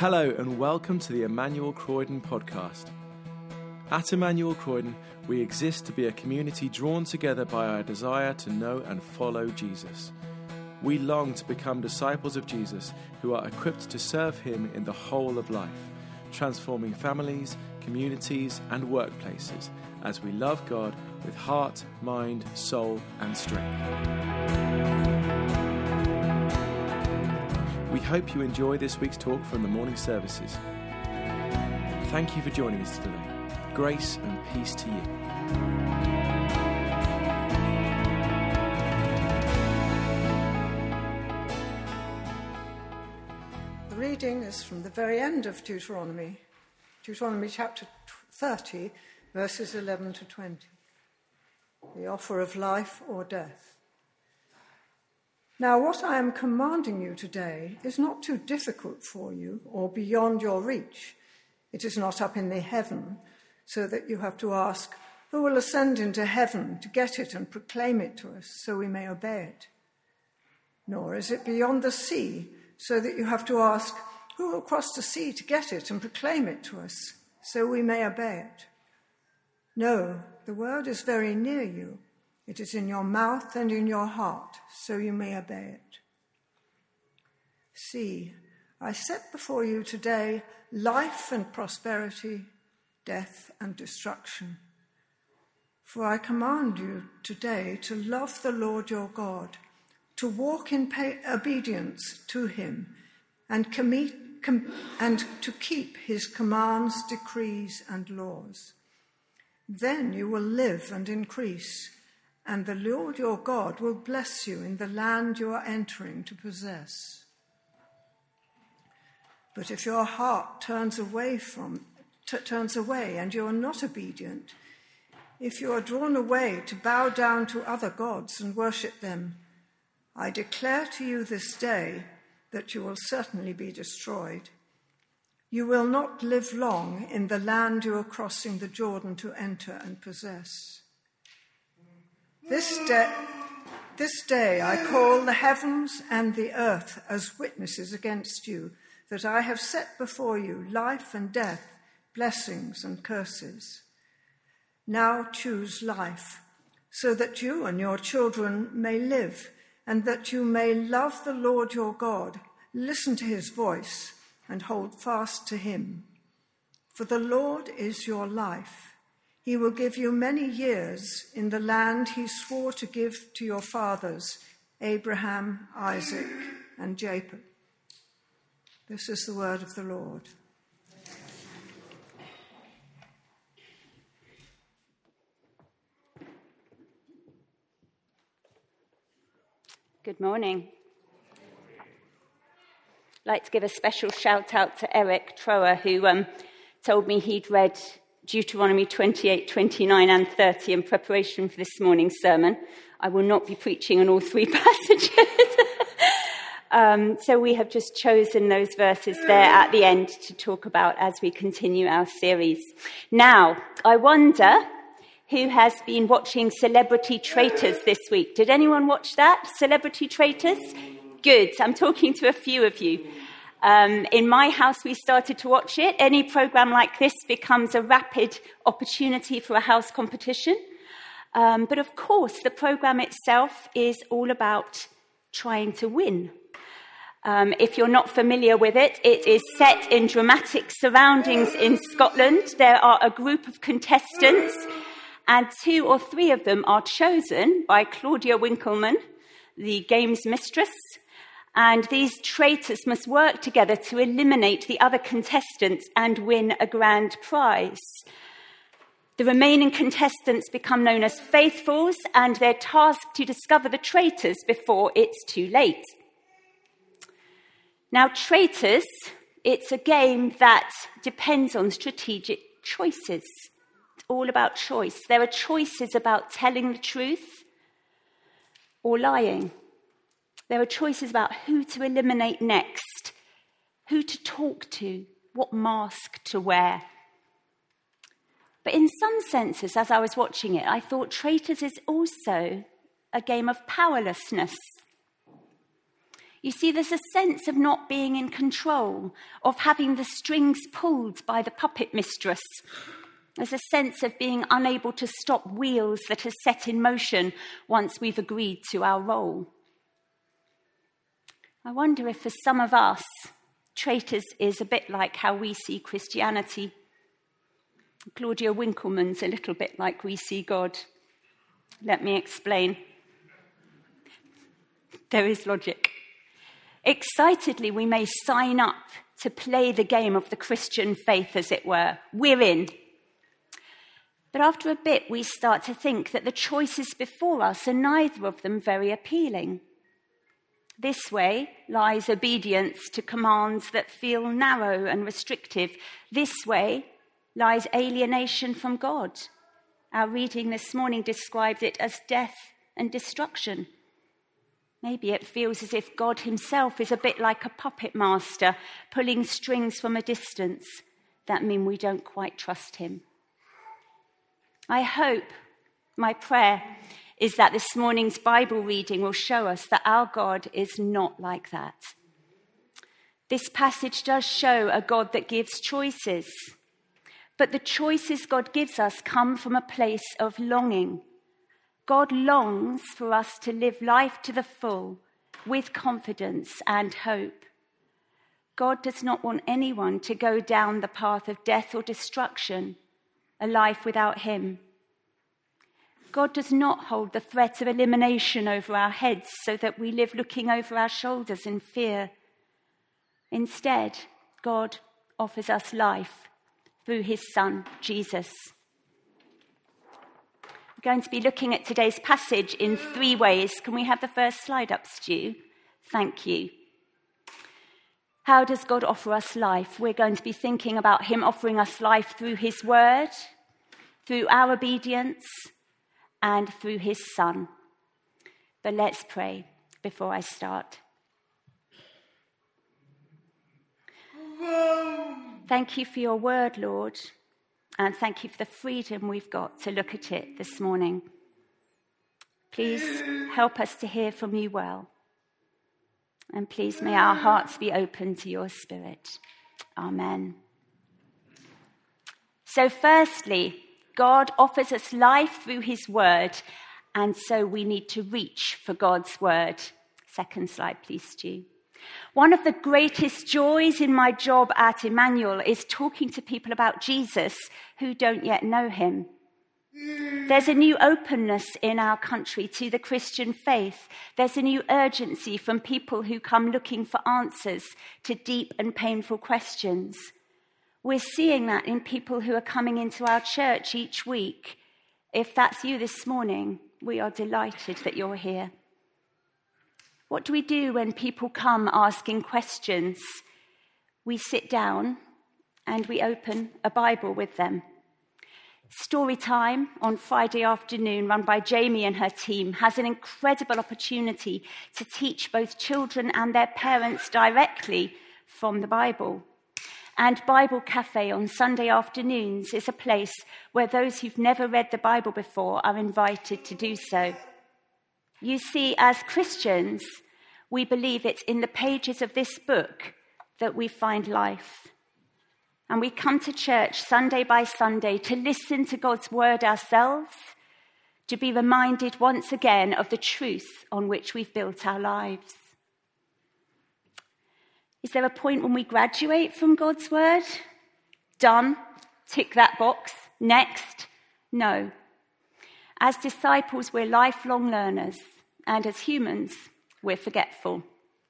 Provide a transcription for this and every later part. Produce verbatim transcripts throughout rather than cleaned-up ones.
Hello and welcome to the Emmanuel Croydon podcast. At Emmanuel Croydon, we exist to be a community drawn together by our desire to know and follow Jesus. We long to become disciples of Jesus who are equipped to serve him in the whole of life, transforming families, communities and workplaces as we love God with heart, mind, soul and strength. We hope you enjoy this week's talk from the morning services. Thank you for joining us today. Grace and peace to you. The reading is from the very end of Deuteronomy, Deuteronomy chapter thirty, verses eleven to twenty. The offer of life or death. Now, what I am commanding you today is not too difficult for you or beyond your reach. It is not up in the heaven, so that you have to ask, who will ascend into heaven to get it and proclaim it to us, so we may obey it? Nor is it beyond the sea, so that you have to ask, who will cross the sea to get it and proclaim it to us, so we may obey it? No, the word is very near you. It is in your mouth and in your heart, so you may obey it. See, I set before you today life and prosperity, death and destruction. For I command you today to love the Lord your God, to walk in pay- obedience to him, and, com- com- and to keep his commands, decrees, and laws. Then you will live and increase, and the Lord your God will bless you in the land you are entering to possess. But if your heart turns away from t- turns away and you are not obedient, if you are drawn away to bow down to other gods and worship them, I declare to you this day that you will certainly be destroyed. You will not live long in the land you are crossing the Jordan to enter and possess. This day, this day I call the heavens and the earth as witnesses against you, that I have set before you life and death, blessings and curses. Now choose life, so that you and your children may live, and that you may love the Lord your God, listen to his voice, and hold fast to him. For the Lord is your life. He will give you many years in the land he swore to give to your fathers, Abraham, Isaac, and Jacob. This is the word of the Lord. Good morning. I'd like to give a special shout out to Eric Trower, who um, told me he'd read Deuteronomy twenty-eight, twenty-nine and thirty in preparation for this morning's sermon. I will not be preaching on all three passages. um, so we have just chosen those verses there at the end to talk about as we continue our series. Now, I wonder who has been watching Celebrity Traitors this week. Did anyone watch that? Celebrity Traitors? Good. I'm talking to a few of you. Um, in my house, we started to watch it. Any program like this becomes a rapid opportunity for a house competition. Um, but of course, the program itself is all about trying to win. Um, if you're not familiar with it, it is set in dramatic surroundings in Scotland. There are a group of contestants, and two or three of them are chosen by Claudia Winkleman, the game's mistress. And these traitors must work together to eliminate the other contestants and win a grand prize. The remaining contestants become known as faithfuls, and they're tasked to discover the traitors before it's too late. Now, traitors, it's a game that depends on strategic choices. It's all about choice. There are choices about telling the truth or lying. There are choices about who to eliminate next, who to talk to, what mask to wear. But in some senses, as I was watching it, I thought traitors is also a game of powerlessness. You see, there's a sense of not being in control, of having the strings pulled by the puppet mistress. There's a sense of being unable to stop wheels that are set in motion once we've agreed to our role. I wonder if for some of us, Traitors is a bit like how we see Christianity. Claudia Winkleman's a little bit like we see God. Let me explain. There is logic. Excitedly, we may sign up to play the game of the Christian faith, as it were. We're in. But after a bit, we start to think that the choices before us are neither of them very appealing. This way lies obedience to commands that feel narrow and restrictive. This way lies alienation from God. Our reading this morning describes it as death and destruction. Maybe it feels as if God himself is a bit like a puppet master, pulling strings from a distance that mean we don't quite trust him. I hope, my prayer, is that this morning's Bible reading will show us that our God is not like that. This passage does show a God that gives choices, but the choices God gives us come from a place of longing. God longs for us to live life to the full with confidence and hope. God does not want anyone to go down the path of death or destruction, a life without him. God does not hold the threat of elimination over our heads so that we live looking over our shoulders in fear. Instead, God offers us life through his Son, Jesus. We're going to be looking at today's passage in three ways. Can we have the first slide up, Stu? Thank you. How does God offer us life? We're going to be thinking about him offering us life through his word, through our obedience, and through his Son. But let's pray before I start. Thank you for your word, Lord, and thank you for the freedom we've got to look at it this morning. Please help us to hear from you well, and please may our hearts be open to your Spirit. Amen. So firstly, God offers us life through his word, and so we need to reach for God's word. Second slide, please, Stu. One of the greatest joys in my job at Emmanuel is talking to people about Jesus who don't yet know him. There's a new openness in our country to the Christian faith. There's a new urgency from people who come looking for answers to deep and painful questions. We're seeing that in people who are coming into our church each week. If that's you this morning, we are delighted that you're here. What do we do when people come asking questions? We sit down and we open a Bible with them. Story Time on Friday afternoon, run by Jamie and her team, has an incredible opportunity to teach both children and their parents directly from the Bible. And Bible Cafe on Sunday afternoons is a place where those who've never read the Bible before are invited to do so. You see, as Christians, we believe it's in the pages of this book that we find life. And we come to church Sunday by Sunday to listen to God's word ourselves, to be reminded once again of the truth on which we've built our lives. Is there a point when we graduate from God's word? Done. Tick that box. Next? No. As disciples, we're lifelong learners, and as humans, we're forgetful.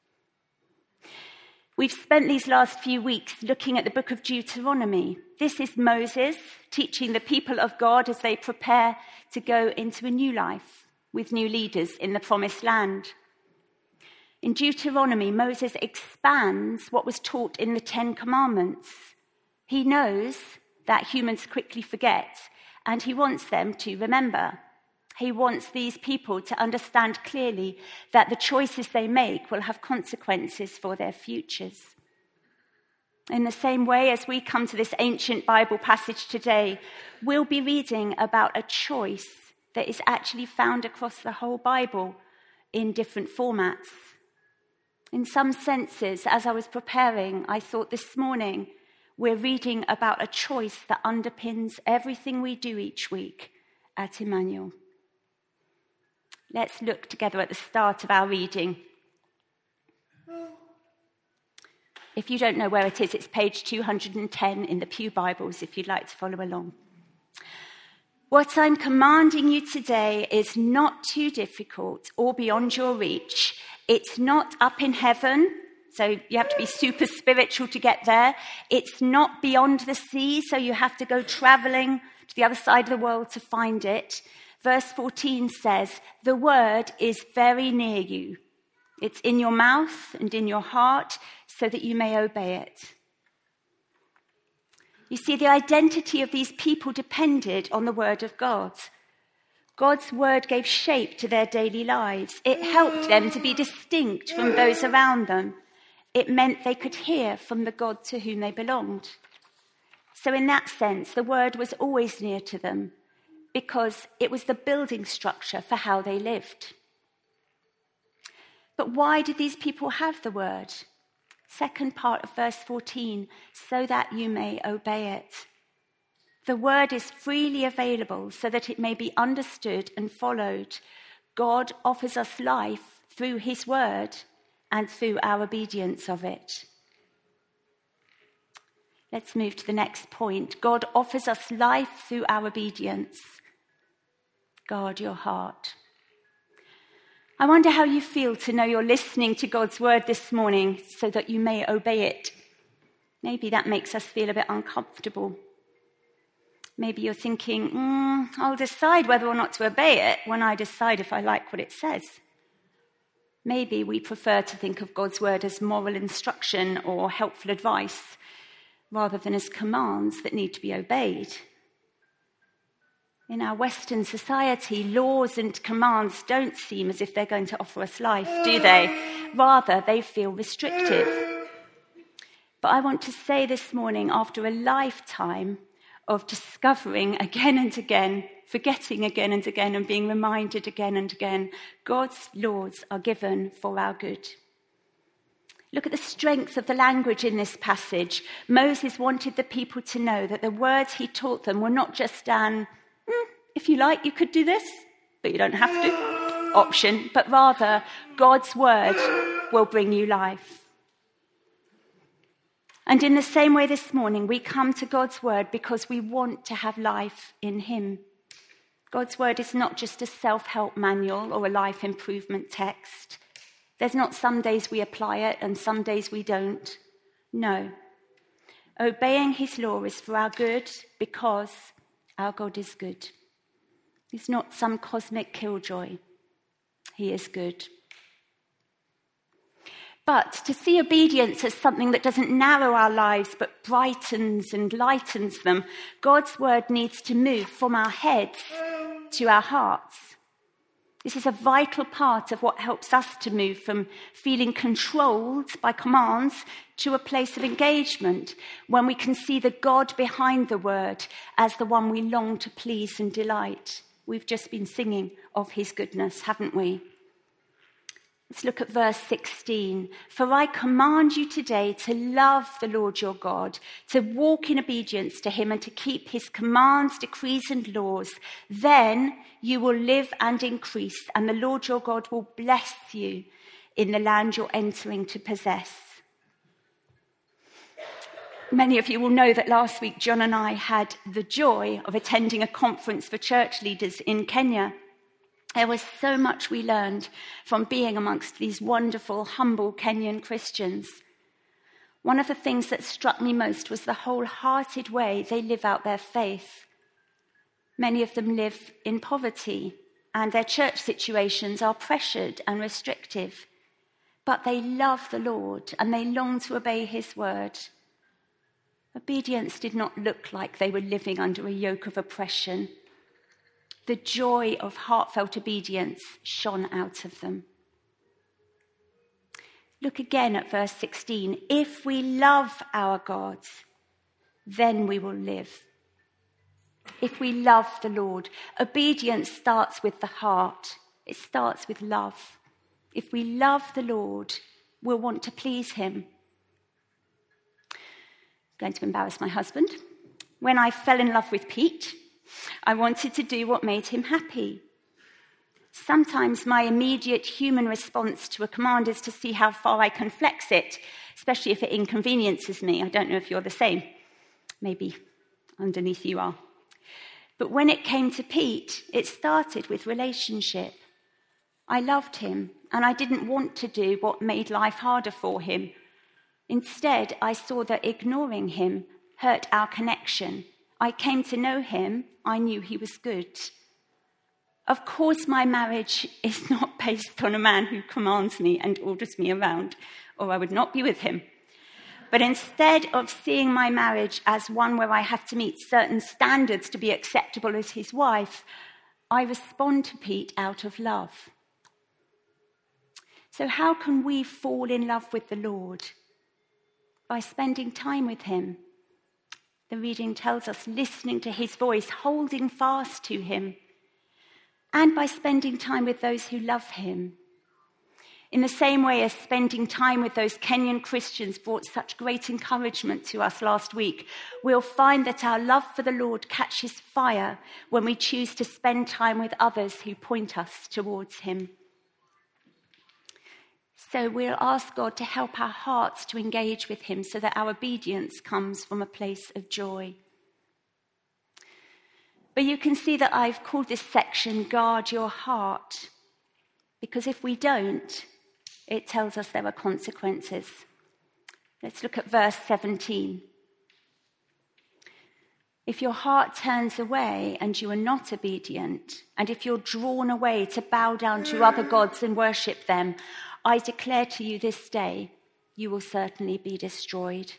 We've spent these last few weeks looking at the book of Deuteronomy. This is Moses teaching the people of God as they prepare to go into a new life with new leaders in the promised land. In Deuteronomy, Moses expands what was taught in the Ten Commandments. He knows that humans quickly forget, and he wants them to remember. He wants these people to understand clearly that the choices they make will have consequences for their futures. In the same way, as we come to this ancient Bible passage today, we'll be reading about a choice that is actually found across the whole Bible in different formats. In some senses, as I was preparing, I thought this morning we're reading about a choice that underpins everything we do each week at Emmanuel. Let's look together at the start of our reading. If you don't know where it is, it's page two hundred ten in the Pew Bibles, if you'd like to follow along. What I'm commanding you today is not too difficult or beyond your reach. It's not up in heaven, so you have to be super spiritual to get there. It's not beyond the sea, so you have to go traveling to the other side of the world to find it. Verse fourteen says, the word is very near you. It's in your mouth and in your heart so that you may obey it. You see, the identity of these people depended on the word of God. God's word gave shape to their daily lives. It helped them to be distinct from those around them. It meant they could hear from the God to whom they belonged. So in that sense, the word was always near to them because it was the building structure for how they lived. But why did these people have the word? Second part of verse fourteen, so that you may obey it. The word is freely available so that it may be understood and followed. God offers us life through his word and through our obedience of it. Let's move to the next point. God offers us life through our obedience. Guard your heart. I wonder how you feel to know you're listening to God's word this morning so that you may obey it. Maybe that makes us feel a bit uncomfortable. Maybe you're thinking, mm, I'll decide whether or not to obey it when I decide if I like what it says. Maybe we prefer to think of God's word as moral instruction or helpful advice rather than as commands that need to be obeyed. In our Western society, laws and commands don't seem as if they're going to offer us life, do they? Rather, they feel restrictive. But I want to say this morning, after a lifetime of discovering again and again, forgetting again and again, and being reminded again and again, God's laws are given for our good. Look at the strength of the language in this passage. Moses wanted the people to know that the words he taught them were not just an, mm, if you like, you could do this, but you don't have to, option, but rather God's word will bring you life. And in the same way this morning, we come to God's word because we want to have life in him. God's word is not just a self-help manual or a life improvement text. There's not some days we apply it and some days we don't. No. Obeying his law is for our good because our God is good. He's not some cosmic killjoy. He is good. But to see obedience as something that doesn't narrow our lives but brightens and lightens them, God's word needs to move from our heads to our hearts. This is a vital part of what helps us to move from feeling controlled by commands to a place of engagement when we can see the God behind the word as the one we long to please and delight. We've just been singing of his goodness, haven't we? Let's look at verse sixteen. For I command you today to love the Lord your God, to walk in obedience to him and to keep his commands, decrees and laws. Then you will live and increase, and the Lord your God will bless you in the land you're entering to possess. Many of you will know that last week John and I had the joy of attending a conference for church leaders in Kenya. There was so much we learned from being amongst these wonderful, humble Kenyan Christians. One of the things that struck me most was the wholehearted way they live out their faith. Many of them live in poverty, and their church situations are pressured and restrictive. But they love the Lord, and they long to obey his word. Obedience did not look like they were living under a yoke of oppression. The joy of heartfelt obedience shone out of them. Look again at verse sixteen. If we love our God, then we will live. If we love the Lord, obedience starts with the heart. It starts with love. If we love the Lord, will want to please him. I'm going to embarrass my husband. When I fell in love with Pete, I wanted to do what made him happy. Sometimes my immediate human response to a command is to see how far I can flex it, especially if it inconveniences me. I don't know if you're the same. Maybe underneath you are. But when it came to Pete, it started with relationship. I loved him, and I didn't want to do what made life harder for him. Instead, I saw that ignoring him hurt our connection. I came to know him. I knew he was good. Of course, my marriage is not based on a man who commands me and orders me around, or I would not be with him. But instead of seeing my marriage as one where I have to meet certain standards to be acceptable as his wife, I respond to Pete out of love. So how can we fall in love with the Lord? By spending time with him. The reading tells us listening to his voice, holding fast to him, and by spending time with those who love him. In the same way as spending time with those Kenyan Christians brought such great encouragement to us last week, we'll find that our love for the Lord catches fire when we choose to spend time with others who point us towards him. So we'll ask God to help our hearts to engage with him so that our obedience comes from a place of joy. But you can see that I've called this section Guard Your Heart, because if we don't, it tells us there are consequences. Let's look at verse seventeen. If your heart turns away and you are not obedient, and if you're drawn away to bow down to other gods and worship them, I declare to you this day, you will certainly be destroyed.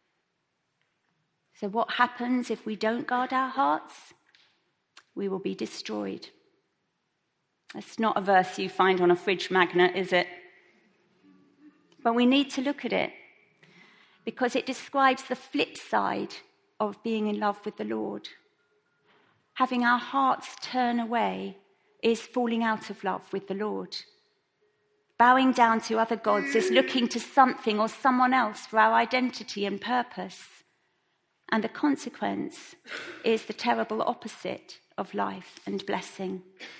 So what happens if we don't guard our hearts? We will be destroyed. It's not a verse you find on a fridge magnet, is it? But we need to look at it because it describes the flip side of being in love with the Lord. Having our hearts turn away is falling out of love with the Lord. Bowing down to other gods is looking to something or someone else for our identity and purpose. And the consequence is the terrible opposite of life and blessing.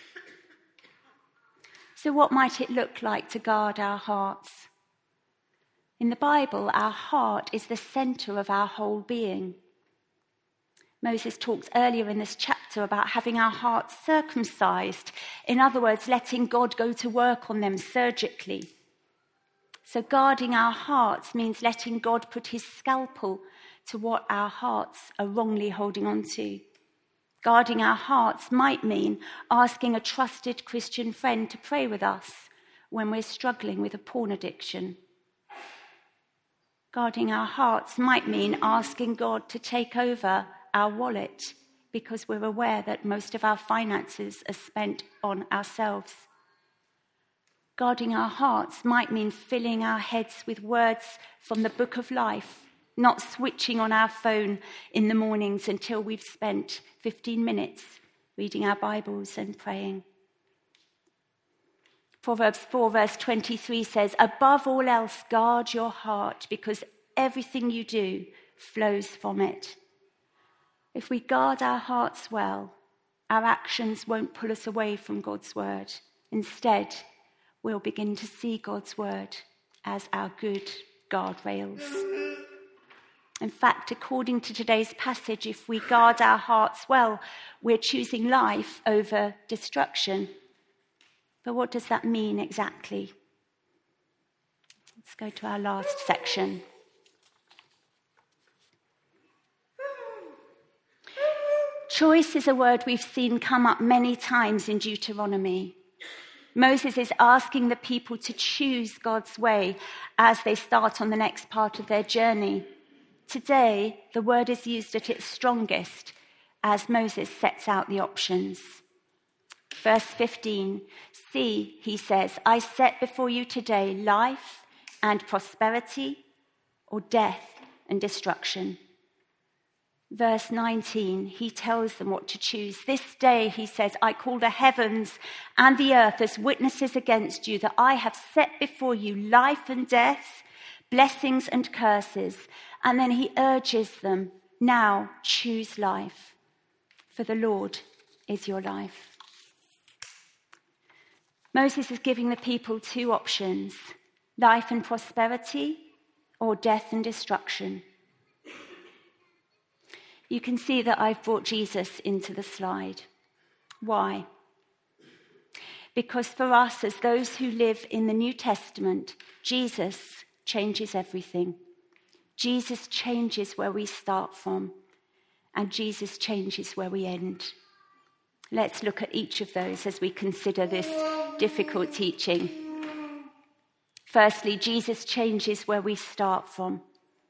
So what might it look like to guard our hearts? In the Bible, our heart is the centre of our whole being. Moses talks earlier in this chapter about having our hearts circumcised. In other words, letting God go to work on them surgically. So guarding our hearts means letting God put his scalpel to what our hearts are wrongly holding on to. Guarding our hearts might mean asking a trusted Christian friend to pray with us when we're struggling with a porn addiction. Guarding our hearts might mean asking God to take over our wallet because we're aware that most of our finances are spent on ourselves. Guarding our hearts might mean filling our heads with words from the book of life, not switching on our phone in the mornings until we've spent fifteen minutes reading our Bibles and praying. Proverbs four verse twenty-three says, above all else, guard your heart because everything you do flows from it. If we guard our hearts well, our actions won't pull us away from God's word. Instead, we'll begin to see God's word as our good guardrails. In fact, according to today's passage, if we guard our hearts well, we're choosing life over destruction. But what does that mean exactly? Let's go to our last section. Choice is a word we've seen come up many times in Deuteronomy. Moses is asking the people to choose God's way as they start on the next part of their journey. Today, the word is used at its strongest as Moses sets out the options. Verse fifteen, see, he says, I set before you today life and prosperity, or death and destruction. verse nineteen, he tells them what to choose. This day, he says, I call the heavens and the earth as witnesses against you that I have set before you life and death, blessings and curses. And then he urges them, now choose life, for the Lord is your life. Moses is giving the people two options, life and prosperity or death and destruction. You can see that I've brought Jesus into the slide. Why? Because for us, as those who live in the New Testament, Jesus changes everything. Jesus changes where we start from, and Jesus changes where we end. Let's look at each of those as we consider this difficult teaching. Firstly, Jesus changes where we start from.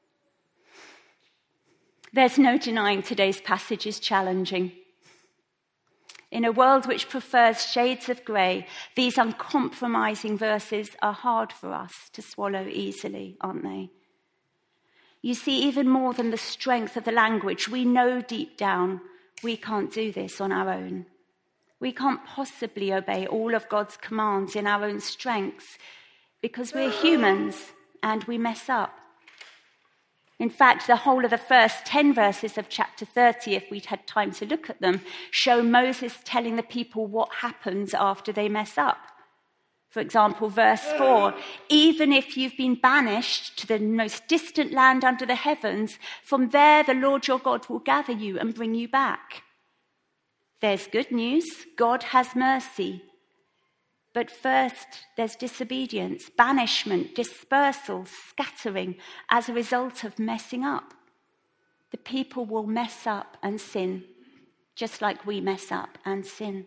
There's no denying today's passage is challenging. In a world which prefers shades of grey, these uncompromising verses are hard for us to swallow easily, aren't they? You see, even more than the strength of the language, we know deep down we can't do this on our own. We can't possibly obey all of God's commands in our own strength because we're humans and we mess up. In fact, the whole of the first ten verses of chapter thirty, if we'd had time to look at them, show Moses telling the people what happens after they mess up. For example, verse four, even if you've been banished to the most distant land under the heavens, from there the Lord your God will gather you and bring you back. There's good news. God has mercy. But first, there's disobedience, banishment, dispersal, scattering as a result of messing up. The people will mess up and sin, just like we mess up and sin.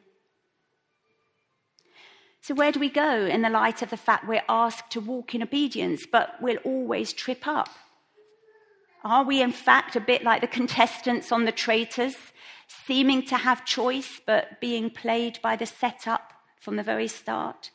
So where do we go in the light of the fact we're asked to walk in obedience, but we'll always trip up? Are we, in fact, a bit like the contestants on The Traitors, seeming to have choice, but being played by the setup from the very start?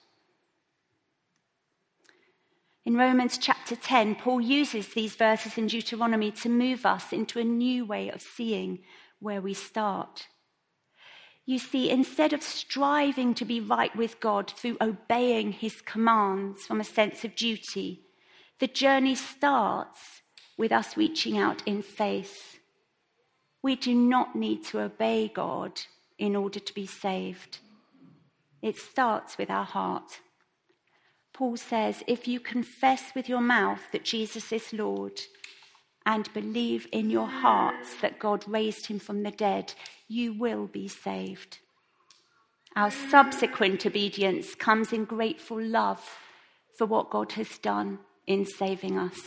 In Romans chapter ten, Paul uses these verses in Deuteronomy to move us into a new way of seeing where we start. You see, instead of striving to be right with God through obeying his commands from a sense of duty, the journey starts with us reaching out in faith. We do not need to obey God in order to be saved. It starts with our heart. Paul says, if you confess with your mouth that Jesus is Lord and believe in your hearts that God raised him from the dead, you will be saved. Our subsequent obedience comes in grateful love for what God has done in saving us.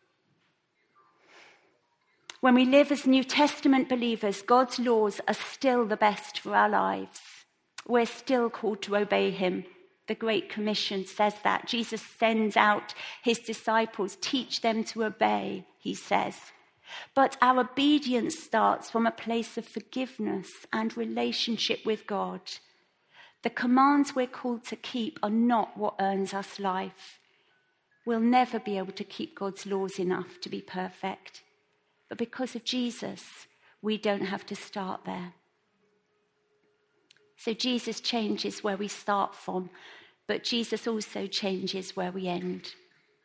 When we live as New Testament believers, God's laws are still the best for our lives. We're still called to obey him. The Great Commission says that. Jesus sends out his disciples, teach them to obey, he says. But our obedience starts from a place of forgiveness and relationship with God. The commands we're called to keep are not what earns us life. We'll never be able to keep God's laws enough to be perfect. But because of Jesus, we don't have to start there. So Jesus changes where we start from, but Jesus also changes where we end.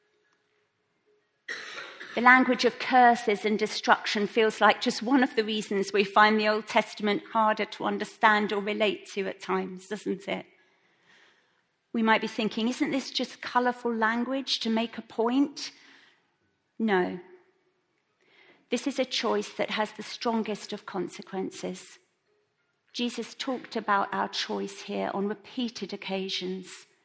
The language of curses and destruction feels like just one of the reasons we find the Old Testament harder to understand or relate to at times, doesn't it? We might be thinking, isn't this just colourful language to make a point? No. This is a choice that has the strongest of consequences. Jesus talked about our choice here on repeated occasions.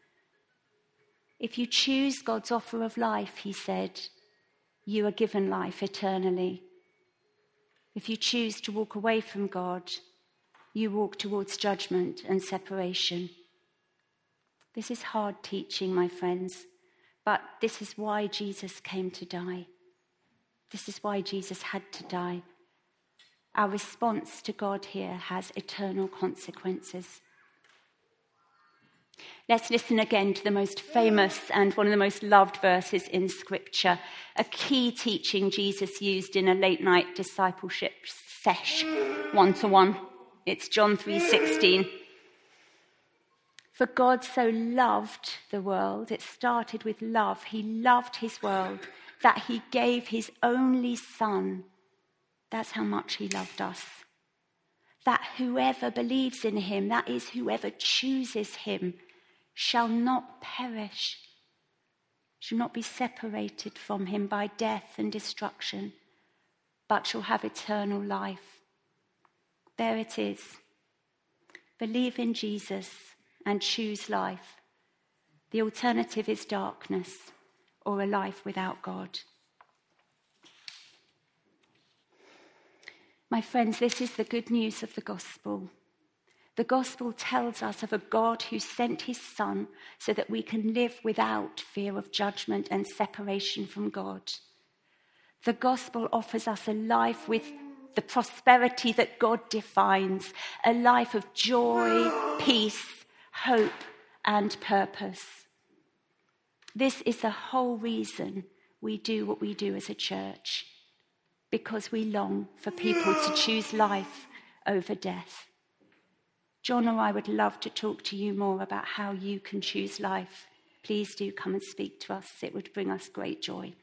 If you choose God's offer of life, he said, you are given life eternally. If you choose to walk away from God, you walk towards judgment and separation. This is hard teaching, my friends, but this is why Jesus came to die. This is why Jesus had to die. Our response to God here has eternal consequences. Let's listen again to the most famous and one of the most loved verses in Scripture, a key teaching Jesus used in a late-night discipleship sesh, one-to-one. It's John three sixteen. For God so loved the world, it started with love. He loved his world, that he gave his only Son. That's how much he loved us. That whoever believes in him, that is, whoever chooses him, shall not perish, shall not be separated from him by death and destruction, but shall have eternal life. There it is. Believe in Jesus and choose life. The alternative is darkness or a life without God. My friends, this is the good news of the gospel. The gospel tells us of a God who sent his Son so that we can live without fear of judgment and separation from God. The gospel offers us a life with the prosperity that God defines, a life of joy, peace, hope, and purpose. This is the whole reason we do what we do as a church, because we long for people to choose life over death. John or I would love to talk to you more about how you can choose life. Please do come and speak to us. It would bring us great joy.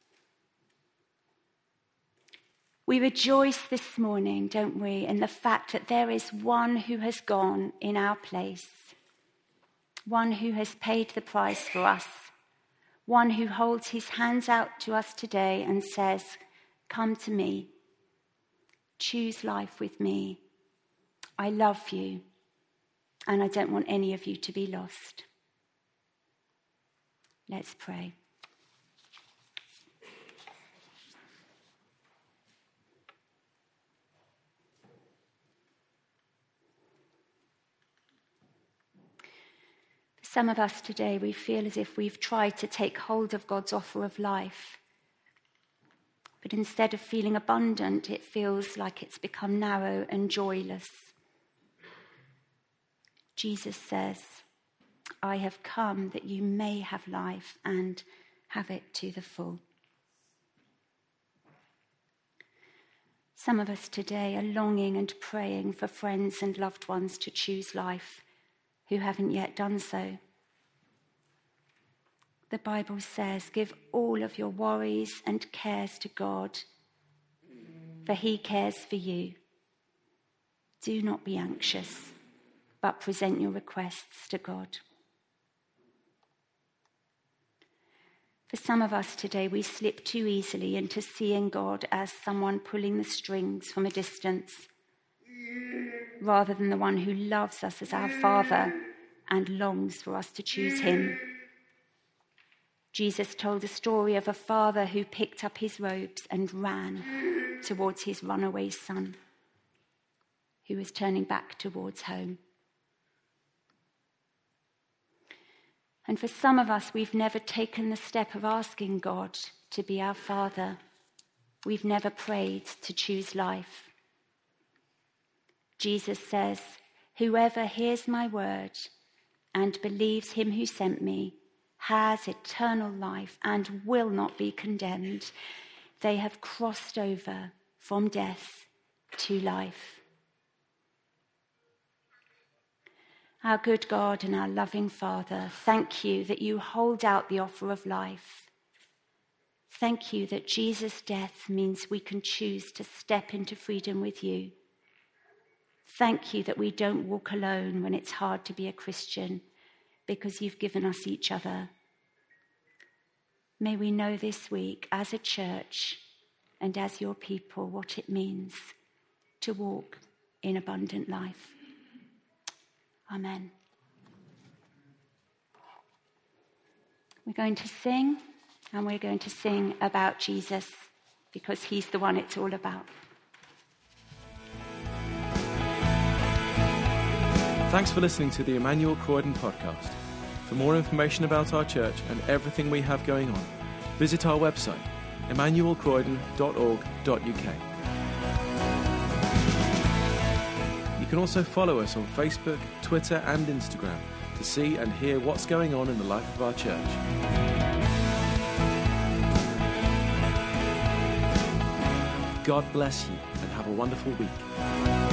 We rejoice this morning, don't we, in the fact that there is one who has gone in our place, one who has paid the price for us, one who holds his hands out to us today and says, "Come to me, choose life with me. I love you, and I don't want any of you to be lost." Let's pray. For some of us today, we feel as if we've tried to take hold of God's offer of life, but instead of feeling abundant, it feels like it's become narrow and joyless. Jesus says, "I have come that you may have life and have it to the full." Some of us today are longing and praying for friends and loved ones to choose life who haven't yet done so. The Bible says, "Give all of your worries and cares to God, for he cares for you. Do not be anxious, but present your requests to God." For some of us today, we slip too easily into seeing God as someone pulling the strings from a distance, rather than the one who loves us as our Father and longs for us to choose him. Jesus told a story of a father who picked up his robes and ran towards his runaway son, who was turning back towards home. And for some of us, we've never taken the step of asking God to be our Father. We've never prayed to choose life. Jesus says, "Whoever hears my word and believes him who sent me has eternal life and will not be condemned. They have crossed over from death to life." Our good God and our loving Father, thank you that you hold out the offer of life. Thank you that Jesus' death means we can choose to step into freedom with you. Thank you that we don't walk alone when it's hard to be a Christian, because you've given us each other. May we know this week as a church and as your people what it means to walk in abundant life. Amen. We're going to sing, and we're going to sing about Jesus, because he's the one it's all about. Thanks for listening to the Emmanuel Croydon podcast. For more information about our church and everything we have going on, visit our website, emmanuel croydon dot org dot u k. You can also follow us on Facebook, Twitter and Instagram to see and hear what's going on in the life of our church. God bless you and have a wonderful week.